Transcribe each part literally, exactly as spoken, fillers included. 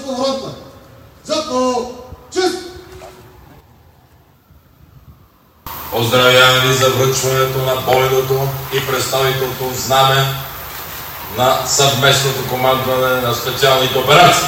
поворотна. Запо! Чест! Поздравявам ви за връчването на бойното и представителното знаме на съвместното командване на специалните операции.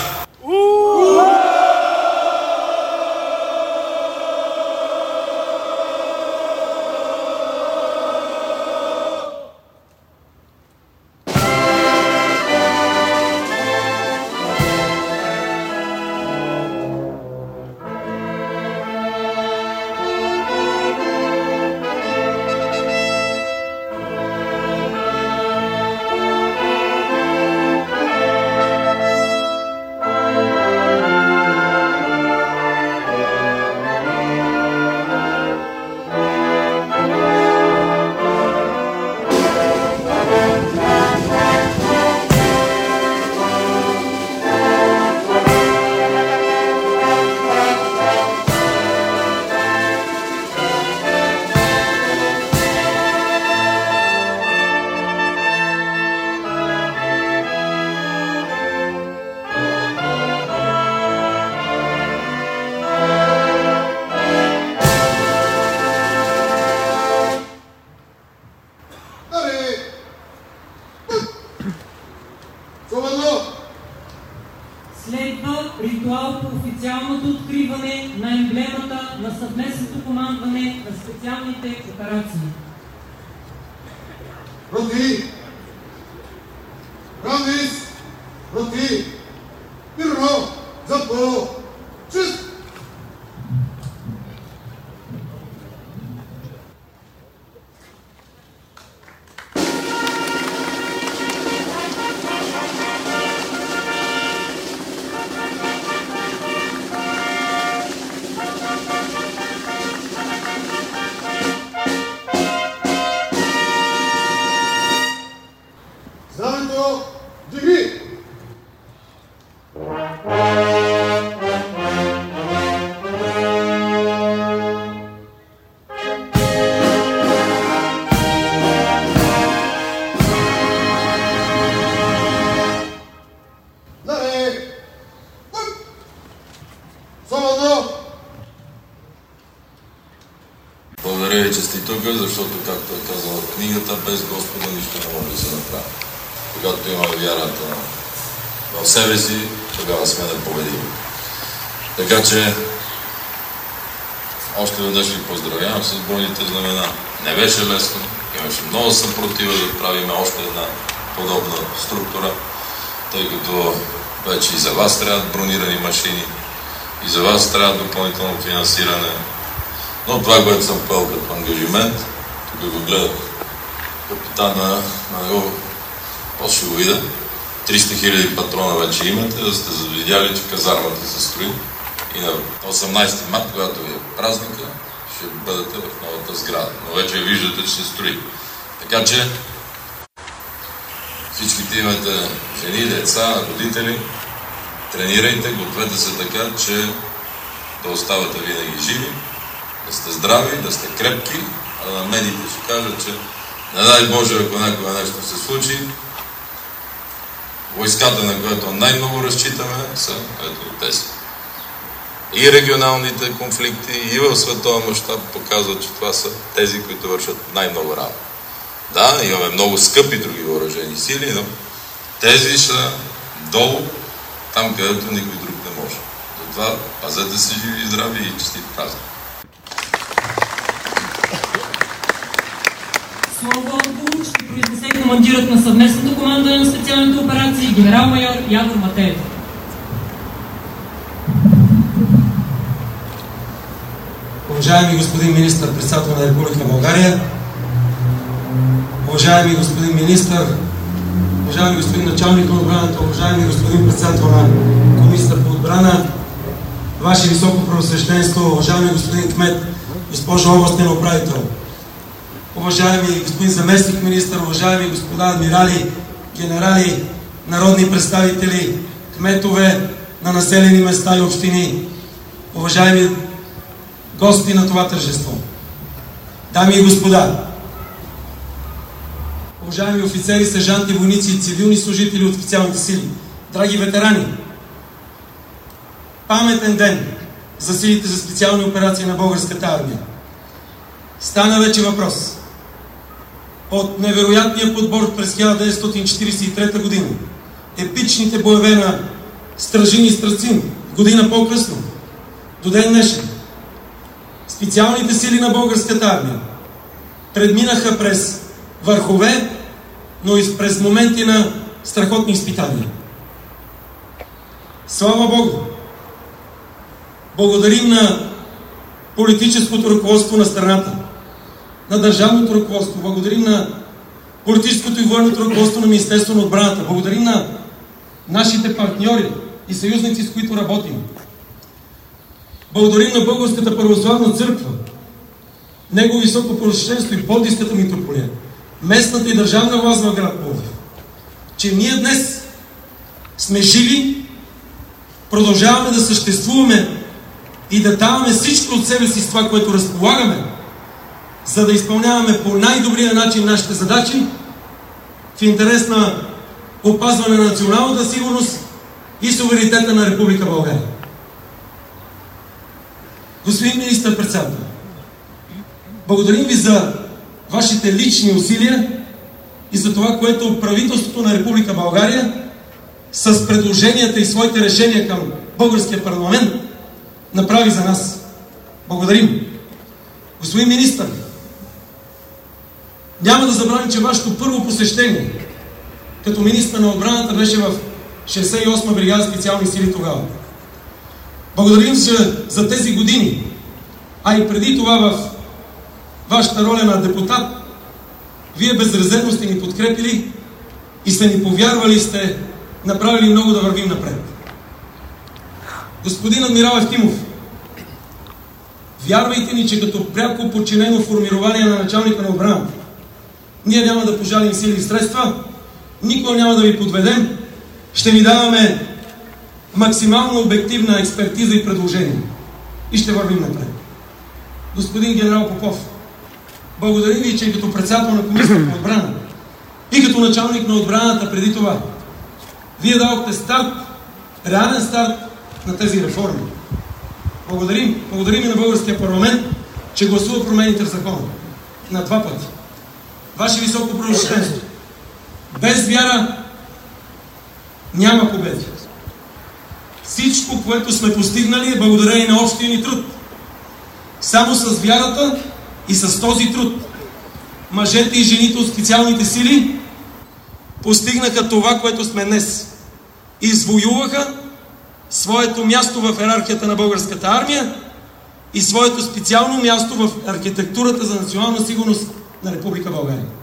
Следва ритуал по официалното откриване на емблемата на съвместното командване на специалните операции. Роти! Равис! Роти! Пирно! Запо! Чест! Знамето! Дигри! Наре! Свободно! Благодаря ви, че сте тук, защото, както е казала книгата, без Господа нищо не може да се направи. Когато имаме вярата в себе си, тогава сме непобедими. Така че, още веднъж ви поздравявам с бойните знамена. Не беше лесно, имаше много съпротива да правим още една подобна структура, тъй като вече и за вас трябват бронирани машини, и за вас трябва допълнително финансиране. Но това, което съм поел като ангажимент, тук го гледах капитана на него, после ще го видя. триста хиляди патрона вече имате, да сте видяли, че казармата се строи. И на осемнайсети март, когато ви е празника, ще бъдете в новата сграда. Но вече виждате, че се строи. Така че всичките имате жени, деца, родители, тренирайте, гответе се така, че да оставате винаги живи, да сте здрави, да сте крепки, а на медиите ще кажа, че не дай Боже, ако някога нещо се случи, войската, на която най-много разчитаме, са ето тези. И регионалните конфликти, и в световен мащаб показват, че това са тези, които вършат най-много работа. Да, имаме много скъпи други въоръжени сили, но тези са долу, там където никой друг не може. Затова пазете се живи и здрави и честит празник. Слово отговор ще произнесе командирът на съвместното командване на специалните операции генерал-майор Явор Матеев. Уважаеми господин министър-председател на Република България, уважаеми господин министър, уважаеми господин началник на отбраната, уважаеми господин председател на Комисията по отбрана, Ваше високо преосвещенство, уважаеми господин кмет, госпожо областен управител, уважаеми господин заместник министър, уважаеми господа адмирали, генерали, народни представители, кметове на населени места и общини, уважаеми гости на това тържество, дами и господа, уважаеми офицери, сержанти, войници и цивилни служители от специалните сили, драги ветерани, паметен ден за силите за специални операции на българската армия. Стана вече въпрос. От невероятния подбор през хиляда деветстотин четиридесет и трета година, епичните боеве на Стражин и Страцин, година по-късно, до ден днешен, специалните сили на българската армия предминаха през върхове, но и през моменти на страхотни изпитания. Слава Богу! Благодарим на политическото ръководство на страната, на държавното ръководство, благодарим на политическото и военното ръководство на Министерството на отбраната, благодарим на нашите партньори и съюзници, с които работим. Благодарим на Българската православна църква, Негово високо просвещенство и Пловдивската митрополия, местната и държавна власт в град Пловдив, че ние днес сме живи, продължаваме да съществуваме и да даваме всичко от себе си с това, което разполагаме, за да изпълняваме по най-добрия начин нашите задачи в интерес на опазване на националната сигурност и суверенитета на Република България. Господин министър-председател, благодарим ви за вашите лични усилия и за това, което правителството на Република България с предложенията и своите решения към българския парламент направи за нас. Благодарим. Господин министър, няма да забравим, че вашето първо посещение като министър на отбраната беше в шейсет и осма бригада специални сили тогава. Благодарим за, за тези години, а и преди това в вашата роля на депутат, вие безрезервно сте ни подкрепили и сте ни повярвали, сте направили много да вървим напред. Господин адмирал Евтимов, вярвайте ни, че като пряко подчинено формирование на началника на отбраната, ние няма да пожалим сили и средства, никога няма да ви подведем, ще ви даваме максимално обективна експертиза и предложение. И ще вървим напред. Господин генерал Попов, благодарим ви, че като председател на Комисията по отбрана и като началник на отбраната преди това, вие дадохте старт, реален старт на тези реформи. Благодарим, благодарим и на българския парламент, че гласува промените в закона. На два пъти. Ваше високо превъзходителство. Без вяра няма победи. Всичко, което сме постигнали, е благодарение на общия ни труд. Само с вярата и с този труд мъжете и жените от специалните сили постигнаха това, което сме днес. Извоюваха своето място в йерархията на българската армия и своето специално място в архитектурата за национална сигурност на Република България.